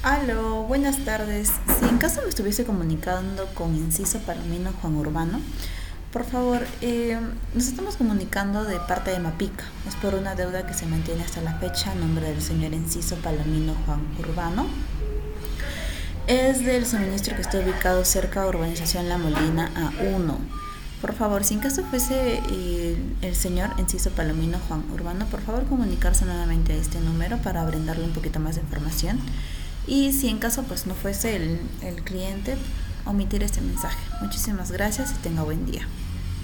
Aló, buenas tardes. Si en caso me estuviese comunicando con Enciso Palomino Juan Urbano, por favor, nos estamos comunicando de parte de Mapica. Es por una deuda que se mantiene hasta la fecha a nombre del señor Enciso Palomino Juan Urbano. Es del suministro que está ubicado cerca de Urbanización La Molina A1. Por favor, si en caso fuese el señor Enciso Palomino Juan Urbano, por favor comunicarse nuevamente a este número para brindarle un poquito más de información. Y si en caso pues no fuese el cliente, omitir este mensaje. Muchísimas gracias y tenga buen día.